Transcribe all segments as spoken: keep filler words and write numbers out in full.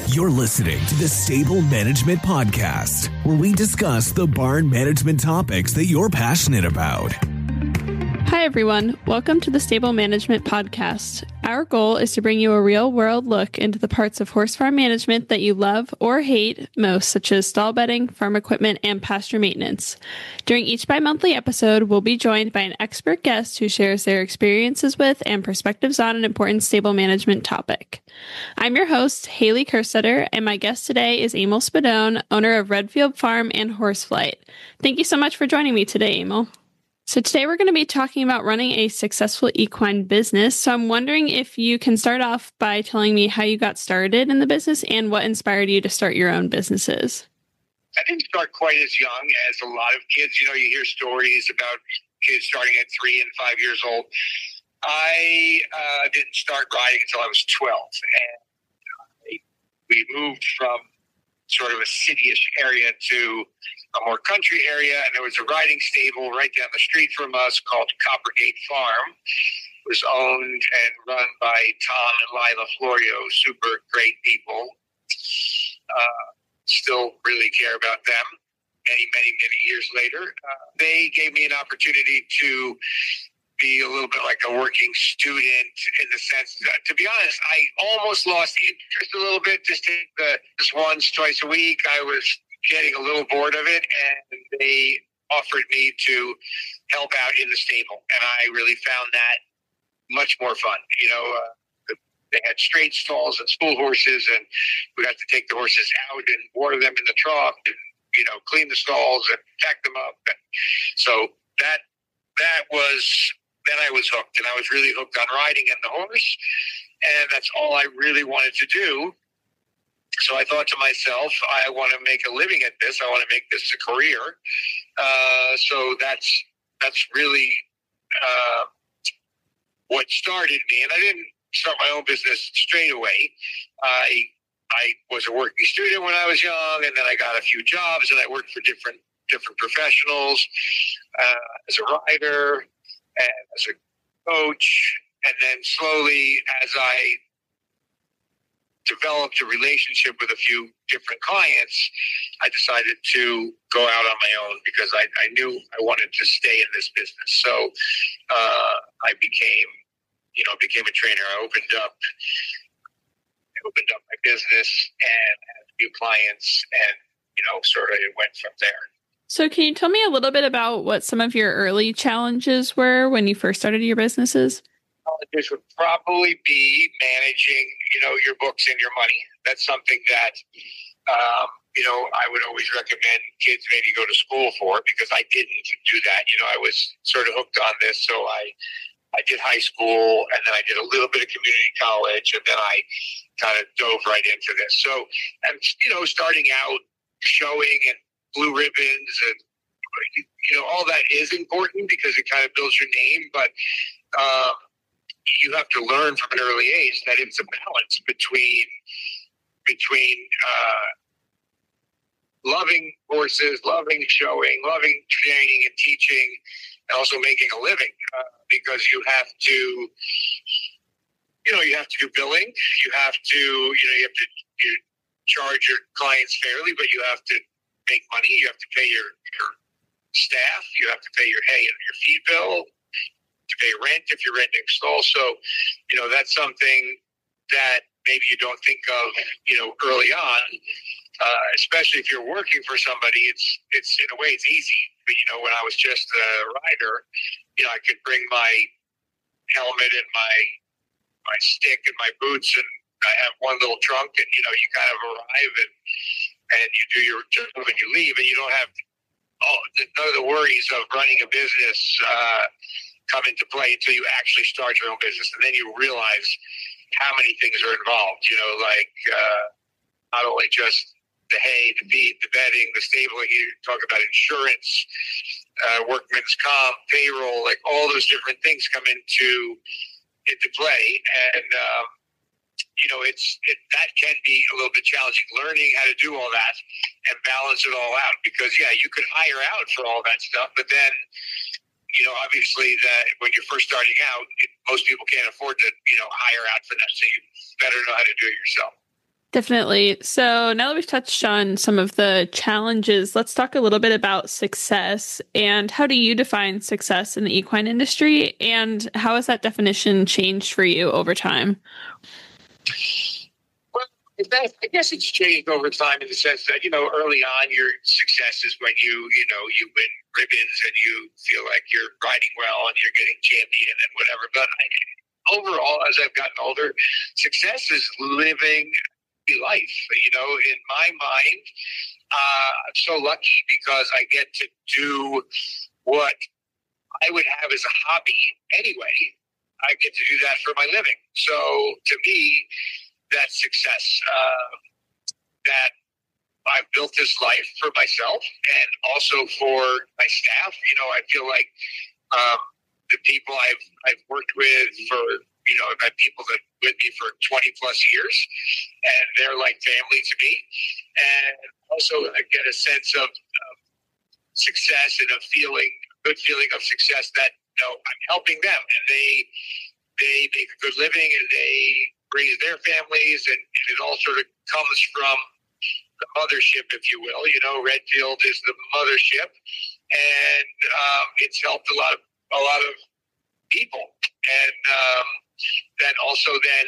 You're listening to the Stable Management Podcast, where we discuss the barn management topics that you're passionate about. Hi, everyone. Welcome to the Stable Management Podcast. Our goal is to bring you a real-world look into the parts of horse farm management that you love or hate most, such as stall bedding, farm equipment, and pasture maintenance. During each bi-monthly episode, we'll be joined by an expert guest who shares their experiences with and perspectives on an important stable management topic. I'm your host, Haley Kerstetter, and my guest today is Emil Spadone, owner of Redfield Farm and Horseflight. Thank you so much for joining me today, Emil. So today we're going to be talking about running a successful equine business. So I'm wondering if you can start off by telling me how you got started in the business and what inspired you to start your own businesses. I didn't start quite as young as a lot of kids. You know, you hear stories about kids starting at three and five years old. I uh, didn't start riding until I was twelve. And we moved from sort of a city-ish area to a more country area, and there was a riding stable right down the street from us called Coppergate Farm. It was owned and run by Tom and Lila Florio, super great people. Uh, still really care about them many, many, many years later. Uh, they gave me an opportunity to be a little bit like a working student in the sense that, to be honest, I almost lost interest a little bit. Just take the just once, twice a week. I was getting a little bored of it, and they offered me to help out in the stable, and I really found that much more fun. You know, uh, they had straight stalls and school horses, and we got to take the horses out and water them in the trough, and you know, clean the stalls and pack them up. And so that that was. Then I was hooked, and I was really hooked on riding and the horse, and that's all I really wanted to do. So I thought to myself, I want to make a living at this. I want to make this a career. Uh, so that's that's really uh, what started me. And I didn't start my own business straight away. I I was a working student when I was young, and then I got a few jobs, and I worked for different different professionals uh, as a rider, and as a coach, and then slowly as I developed a relationship with a few different clients, I decided to go out on my own because I, I knew I wanted to stay in this business. So uh, I became, you know, became a trainer. I opened up, I opened up my business and had a few clients, and you know, sort of it went from there. So can you tell me a little bit about what some of your early challenges were when you first started your businesses? Challenges would probably be managing, you know, your books and your money. That's something that, um, you know, I would always recommend kids maybe go to school for, because I didn't do that. You know, I was sort of hooked on this. So I, I did high school, and then I did a little bit of community college, and then I kind of dove right into this. So, and, you know, starting out showing and blue ribbons and, you know, all that is important because it kind of builds your name. But uh, you have to learn from an early age that it's a balance between between uh, loving horses, loving showing, loving training and teaching, and also making a living uh, because you have to, you know, you have to do billing. You have to, you know, you have to you charge your clients fairly, but you have to make money. You have to pay your, your staff. You have to pay your hay and your feed bill, to pay rent if you're renting stalls. So, you know, that's something that maybe you don't think of, you know, early on, uh, especially if you're working for somebody. It's, it's in a way, it's easy. But, you know, when I was just a rider, you know, I could bring my helmet and my, my stick and my boots, and I have one little trunk, and, you know, you kind of arrive and, and you do your job and you leave, and you don't have oh, none of the worries of running a business uh, come into play until you actually start your own business. And then you realize how many things are involved, you know, like uh, not only just the hay, the feed, the bedding, the stabling, you talk about insurance, uh, workman's comp, payroll, like all those different things come into into play. And, um, you know, it's it, that can be a little bit challenging, learning how to do all that and balance it all out. Because, yeah, you could hire out for all that stuff, but then, you know, obviously that when you're first starting out, it, most people can't afford to, you know, hire out for that. So you better know how to do it yourself. Definitely. So now that we've touched on some of the challenges, let's talk a little bit about success and how do you define success in the equine industry, and how has that definition changed for you over time? Well, that, I guess it's changed over time in the sense that, you know, early on your success is when you, you know, you win ribbons and you feel like you're riding well and you're getting champion and whatever. But I, overall, as I've gotten older, success is living life. You know, in my mind, uh, I'm so lucky because I get to do what I would have as a hobby anyway. I get to do that for my living. So to me, that's success. Uh, that I've built this life for myself and also for my staff. You know, I feel like um, the people I've I've worked with for, you know, I've had people that with me for twenty plus years, and they're like family to me. And also I get a sense of, of success and a feeling, good feeling of success that, you know, I'm helping them and they, they make a good living and they raise their families, and, and it all sort of comes from the mothership, if you will. You know, Redfield is the mothership, and um, it's helped a lot of, a lot of people. And, um, then also then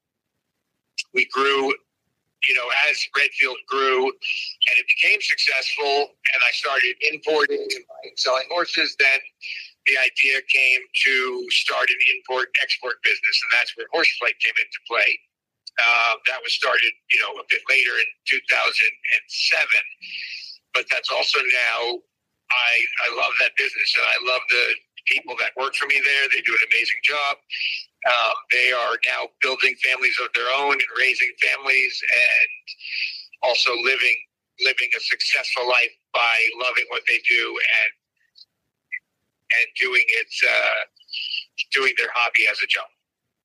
we grew, you know, as Redfield grew and it became successful and I started importing and selling horses, then the idea came to start an import-export business, and that's where Horseflight came into play. Uh, that was started, you know, a bit later in two thousand seven, but that's also now, I, I love that business and I love the people that work for me there. They do an amazing job. Um, they are now building families of their own and raising families and also living living a successful life by loving what they do and and doing it, uh, doing their hobby as a job.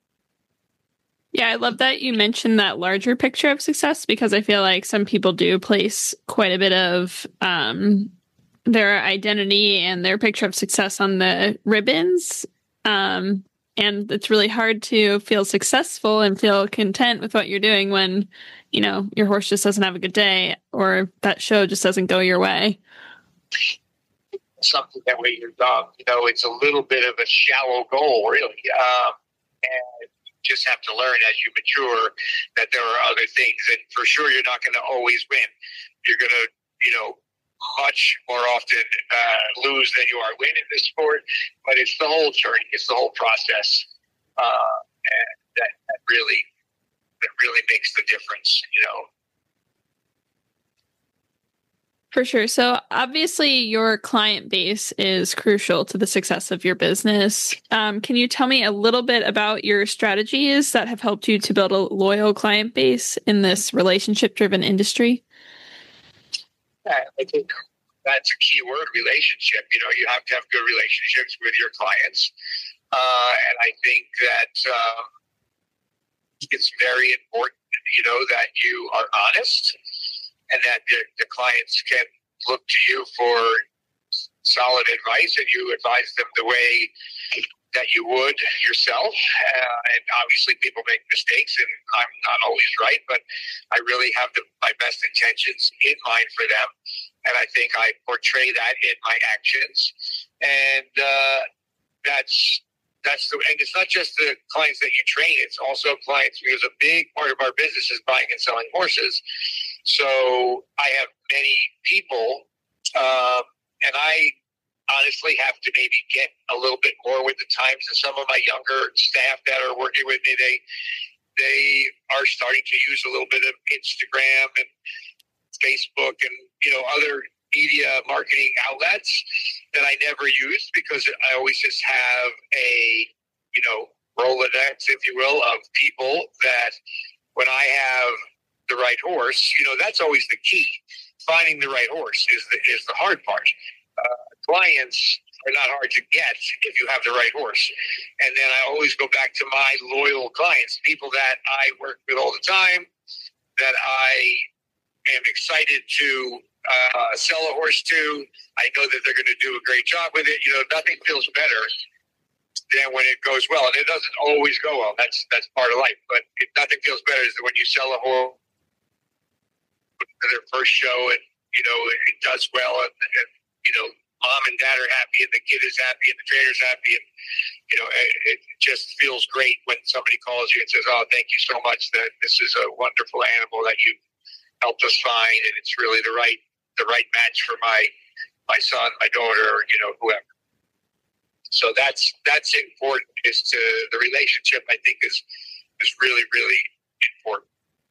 Yeah, I love that you mentioned that larger picture of success, because I feel like some people do place quite a bit of um, their identity and their picture of success on the ribbons. Um, and it's really hard to feel successful and feel content with what you're doing when, you know, your horse just doesn't have a good day or that show just doesn't go your way. Something that way you're done. You know, it's a little bit of a shallow goal, really. Um, and you just have to learn as you mature that there are other things. And for sure, you're not going to always win. You're going to, you know, much more often uh, lose than you are win in this sport, but it's the whole journey, it's the whole process, uh, and that, that really that really makes the difference, you know. For sure. So obviously your client base is crucial to the success of your business. Um, can you tell me a little bit about your strategies that have helped you to build a loyal client base in this relationship-driven industry? I think that's a key word, relationship. You know, you have to have good relationships with your clients. Uh, and I think that um, it's very important, you know, that you are honest and that the, the clients can look to you for solid advice and you advise them the way that you would yourself. Uh, and obviously people make mistakes and I'm not always right, but I really have the, my best intentions in mind for them. And I think I portray that in my actions. And uh, that's, that's the, and it's not just the clients that you train, it's also clients, because a big part of our business is buying and selling horses. So I have many people, um, and I honestly have to maybe get a little bit more with the times than some of my younger staff that are working with me. They they are starting to use a little bit of Instagram and Facebook and, you know, other media marketing outlets that I never used because I always just have a, you know, Rolodex, if you will, of people that when I have the right horse, you know, that's always the key. Finding the right horse is the, is the hard part. Uh, clients are not hard to get if you have the right horse. And then I always go back to my loyal clients, people that I work with all the time, that I am excited to uh, sell a horse to. I know that they're going to do a great job with it. You know, nothing feels better than when it goes well. And it doesn't always go well. That's that's part of life. But it, nothing feels better than when you sell a horse to their first show and, you know, it does well and, and, you know, mom and dad are happy and the kid is happy and the trainer's happy. And, you know, it, it just feels great when somebody calls you and says, oh, thank you so much. That this is a wonderful animal that you helped us find. And it's really the right, the right match for my, my son, my daughter, or, you know, whoever. So that's, that's important is to the relationship, I think is, is really, really important.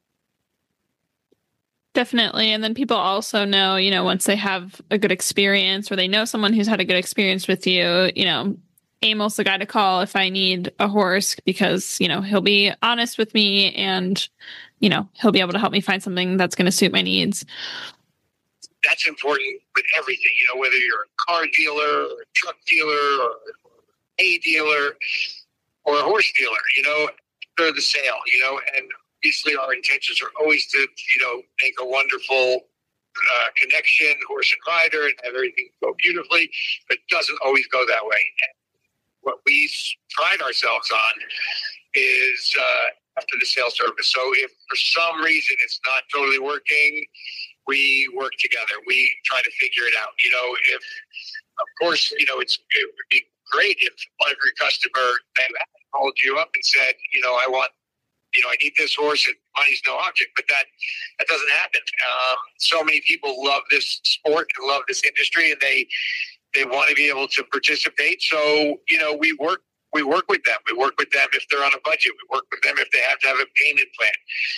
Definitely. And then people also know, you know, once they have a good experience or they know someone who's had a good experience with you, you know, Emil's the guy to call if I need a horse because, you know, he'll be honest with me and, you know, he'll be able to help me find something that's going to suit my needs. That's important with everything, you know, whether you're a car dealer or a truck dealer or a dealer or a horse dealer, you know, after the sale, you know, and obviously our intentions are always to, you know, make a wonderful uh, connection, horse and rider, and have everything go beautifully, but it doesn't always go that way. And what we pride ourselves on is uh, after the sales service. So if for some reason it's not totally working, we work together. We try to figure it out. You know, if, of course, you know, it's it would be great if every customer called you up and said, you know, I want, you know, I need this horse and money's no object, but that, that doesn't happen. Um, so many people love this sport and love this industry and they, they want to be able to participate. So, you know, we work, we work with them. We work with them if they're on a budget. We work with them if they have to have a payment plan.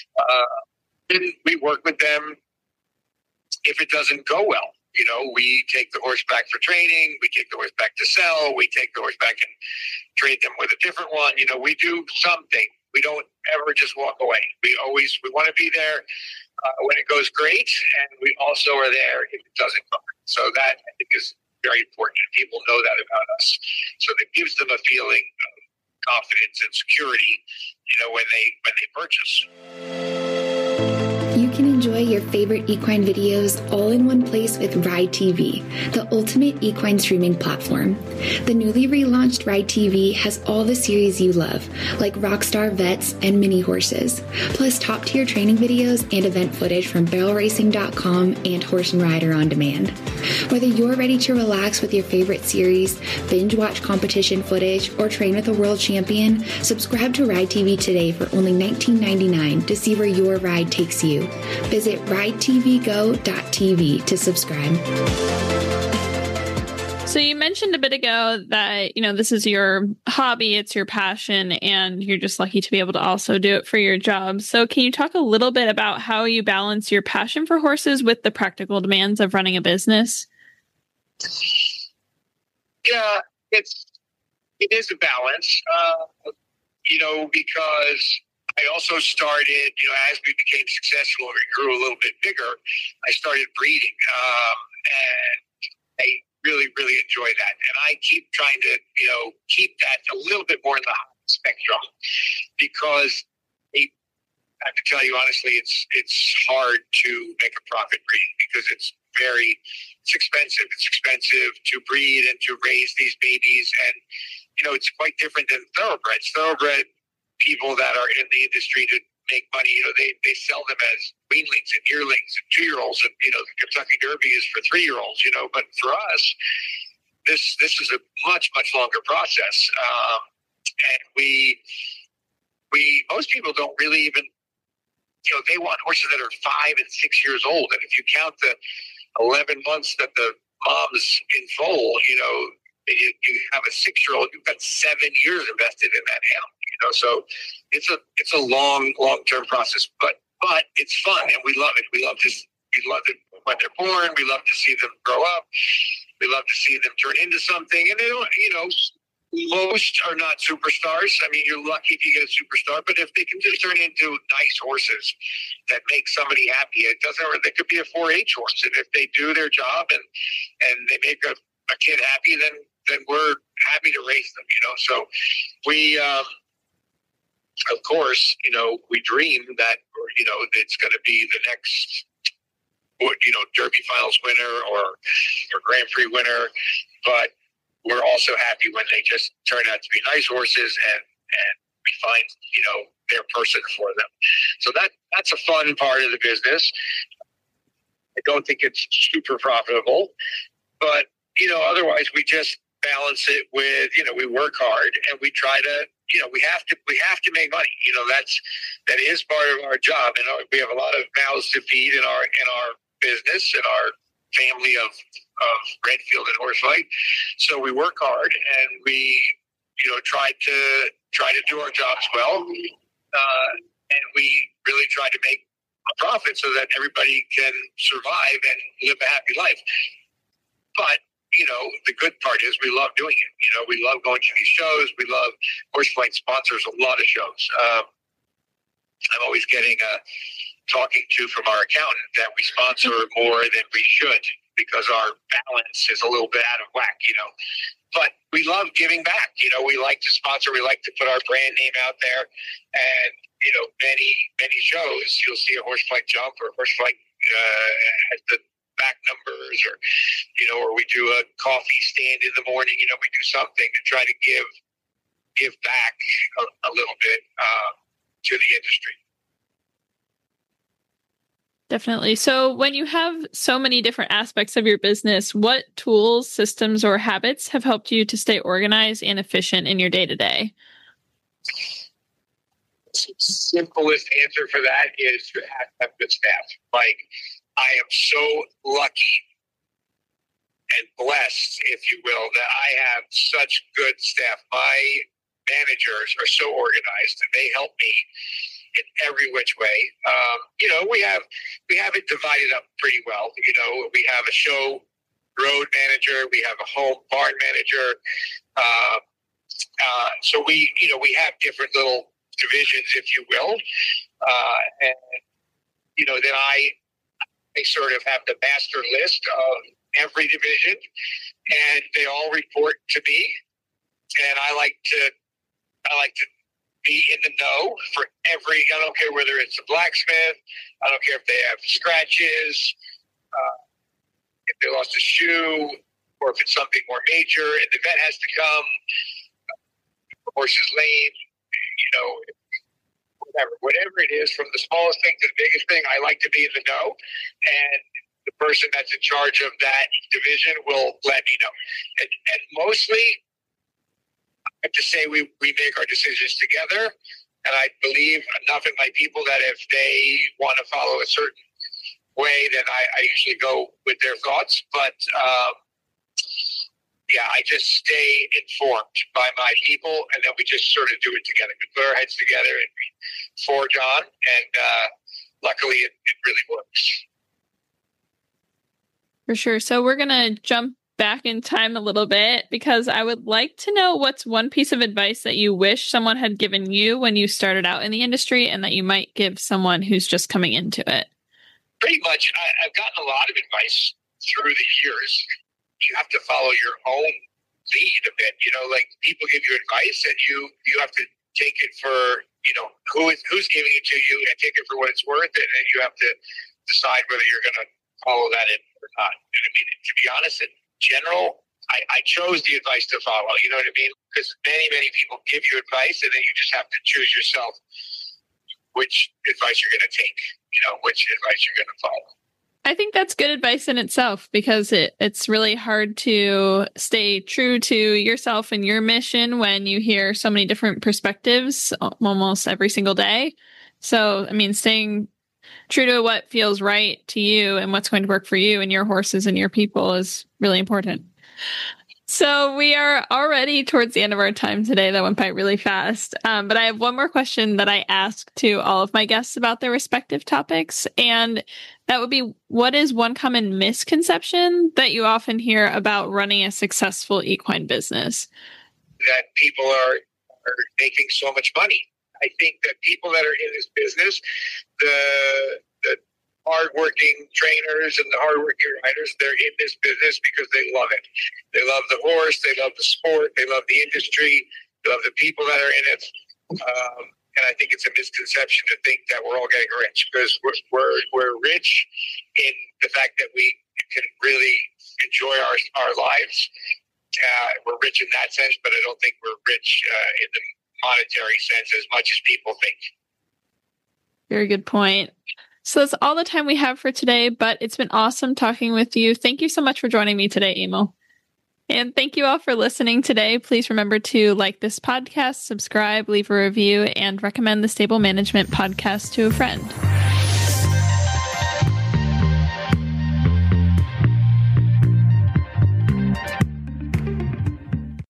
Uh, and we work with them if it doesn't go well. You know, we take the horse back for training. We take the horse back to sell. We take the horse back and trade them with a different one. You know, we do something. We don't ever just walk away. We always, we want to be there uh, when it goes great. And we also are there if it doesn't go. So that I think is very important. People know that about us. So that gives them a feeling of confidence and security, you know, when they, when they purchase. You can enjoy your favorite equine videos all in one place with Ride T V, the ultimate equine streaming platform. The newly relaunched Ride T V has all the series you love, like Rockstar Vets and Mini Horses, plus top-tier training videos and event footage from barrel racing dot com and Horse and Rider On Demand. Whether you're ready to relax with your favorite series, binge watch competition footage, or train with a world champion, subscribe to Ride T V today for only nineteen ninety-nine to see where your ride takes you. Visit ride t v go dot t v to subscribe. So you mentioned a bit ago that, you know, this is your hobby, it's your passion, and you're just lucky to be able to also do it for your job. So can you talk a little bit about how you balance your passion for horses with the practical demands of running a business? Yeah, it's, it is a balance, uh, you know, because I also started, you know, as we became successful and we grew a little bit bigger, I started breeding. Um, and I really, really enjoy that. And I keep trying to, you know, keep that a little bit more in the spectrum because I have to tell you honestly, it's, it's hard to make a profit breeding because it's very, it's expensive. It's expensive to breed and to raise these babies. And, you know, it's quite different than thoroughbreds. Thoroughbred people that are in the industry to make money, you know, they, they sell them as weanlings and yearlings and two-year-olds, and, you know, the Kentucky Derby is for three-year-olds, you know, but for us, this this is a much, much longer process. Um, and we, we, most people don't really even, you know, they want horses that are five and six years old. And if you count the eleven months that the mom's in foal, you know, you, you have a six-year-old, you've got seven years invested in that animal. You know, so it's a it's a long, long-term process, but but it's fun and we love it. We love to we love it when they're born. We love to see them grow up. We love to see them turn into something. And they don't, you know, most are not superstars. I mean, you're lucky if you get a superstar, but if they can just turn into nice horses that make somebody happy, it doesn't. Or they could be a four H horse, and if they do their job and and they make a, a kid happy, then then we're happy to raise them. You know, so we. Um, Of course, you know, we dream that, you know, it's going to be the next, you know, Derby Finals winner or, or Grand Prix winner. But we're also happy when they just turn out to be nice horses and, and we find, you know, their person for them. So that that's a fun part of the business. I don't think it's super profitable, but, you know, otherwise we just balance it with, you know, we work hard and we try to, you know, we have to, we have to make money. You know, that's, that is part of our job. And we have a lot of mouths to feed in our, in our business and our family of, of Redfield and Horseflight. So we work hard and we, you know, try to, try to do our jobs well. Uh, and we really try to make a profit so that everybody can survive and live a happy life. But, you know, the good part is we love doing it. You know, we love going to these shows. We love, Horseflight sponsors a lot of shows. Um, I'm always getting a talking to from our accountant that we sponsor more than we should because our balance is a little bit out of whack, you know. But we love giving back. You know, we like to sponsor. We like to put our brand name out there. And, you know, many, many shows, you'll see a Horseflight jump or Horseflight uh, at the back numbers, or, you know, or we do a coffee stand in the morning. You know, we do something to try to give give back a, a little bit uh, to the industry. Definitely. So when you have so many different aspects of your business, what tools, systems, or habits have helped you to stay organized and efficient in your day-to-day? Simplest answer for that is to have good staff. Like, I am so lucky and blessed, if you will, that I have such good staff. My managers are so organized and they help me in every which way. Um, you know, we have we have it divided up pretty well. You know, we have a show road manager, we have a home barn manager. Uh, uh, so we, you know, we have different little divisions, if you will. Uh, and, you know, then I, I sort of have the master list of every division, and they all report to me. And I like to, I like to be in the know for every, I don't care whether it's a blacksmith, I don't care if they have scratches, uh, if they lost a shoe, or if it's something more major and the vet has to come, the horse is lame, you know, whatever, whatever it is, from the smallest thing to the biggest thing, I like to be in the know. And the person that's in charge of that division will let me know. And, and mostly, I have to say we, we make our decisions together. And I believe enough in my people that if they want to follow a certain way, then I, I usually go with their thoughts. But, um, yeah, I just stay informed by my people, and then we just sort of do it together. We put our heads together and we forge on, and uh, luckily it, it really works. For sure. So we're going to jump back in time a little bit, because I would like to know what's one piece of advice that you wish someone had given you when you started out in the industry and that you might give someone who's just coming into it. Pretty much. I, I've gotten a lot of advice through the years. You have to follow your own lead a bit. You know, like, people give you advice and you, you have to take it for, you know, who is, who's giving it to you, and take it for what it's worth. And then you have to decide whether you're going to follow that in or not. And I mean, to be honest, in general, I, I chose the advice to follow. You know what I mean? Because many, many people give you advice, and then you just have to choose yourself which advice you're going to take, you know, which advice you're going to follow. I think that's good advice in itself, because it, it's really hard to stay true to yourself and your mission when you hear so many different perspectives almost every single day. So, I mean, staying true to what feels right to you and what's going to work for you and your horses and your people is really important. So we are already towards the end of our time today. That went by really fast. Um, but I have one more question that I ask to all of my guests about their respective topics. And that would be, what is one common misconception that you often hear about running a successful equine business? That people are, are making so much money. I think that people that are in this business, the the hardworking trainers and the hardworking riders, they're in this business because they love it. They love the horse, they love the sport, they love the industry, they love the people that are in it. Um, and I think it's a misconception to think that we're all getting rich, because we're, we're, we're rich in the fact that we can really enjoy our, our lives. Uh, we're rich in that sense, but I don't think we're rich uh, in the monetary sense as much as people think. Very good point. So that's all the time we have for today, but it's been awesome talking with you. Thank you so much for joining me today, Emil. And thank you all for listening today. Please remember to like this podcast, subscribe, leave a review, and recommend the Stable Management Podcast to a friend.